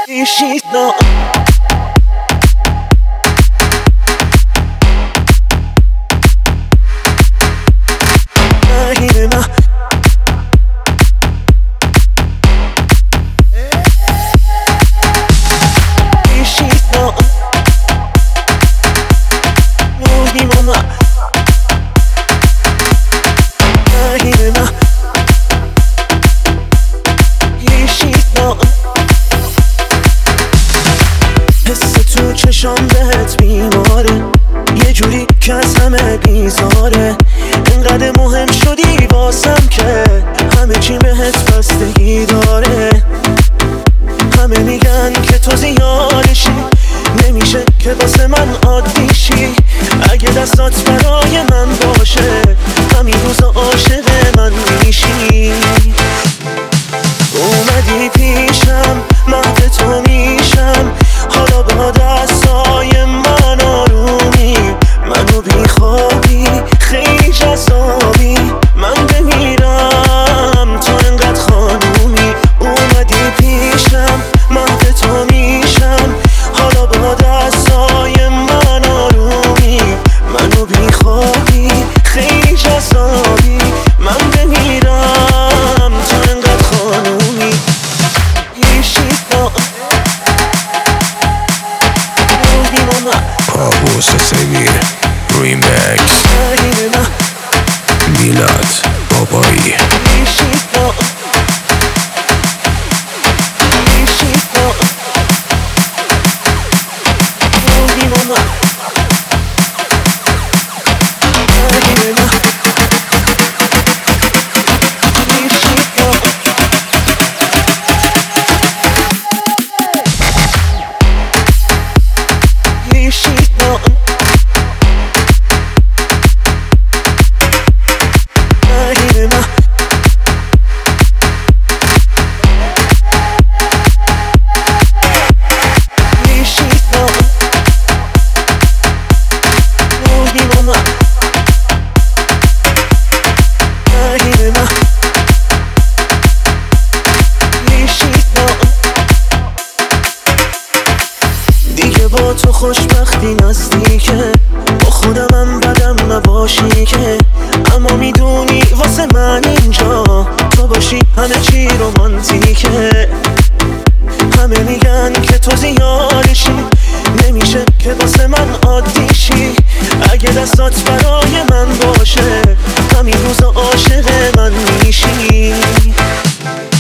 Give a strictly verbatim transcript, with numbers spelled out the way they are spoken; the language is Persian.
She's not چشام بهت بیماره یه جوری که از همه بیزاره انقدر مهم شدی واسم که همه چی بهت بستگی داره همه میگن که تو زیادشی نمیشه که واسه من عادی شی اگه دستات برای من باشه همین روزا عاشق من میشی اومدی پیشم مهد تو میشم حالا با دستای من آرومی منو بیخوابی خیلی جذابی من بمیرم تو انقدر خانومی اومدی پیشم مهد تو میشم حالا با دستای من آرومی منو بیخوابی خیلی جذابی من بمیرم تو انقدر خانومی پابوس سمیر ریمکس میلاد بابایی با تو خوشبختی نزدیکه با خودمم بدم نباشی که اما میدونی واسه من اینجا تو باشی همه چی رومانتیکه همه میگن که تو زیادشی نمیشه که واسه من عادی شی اگه دستات برای من باشه همین روزا عاشق من میشی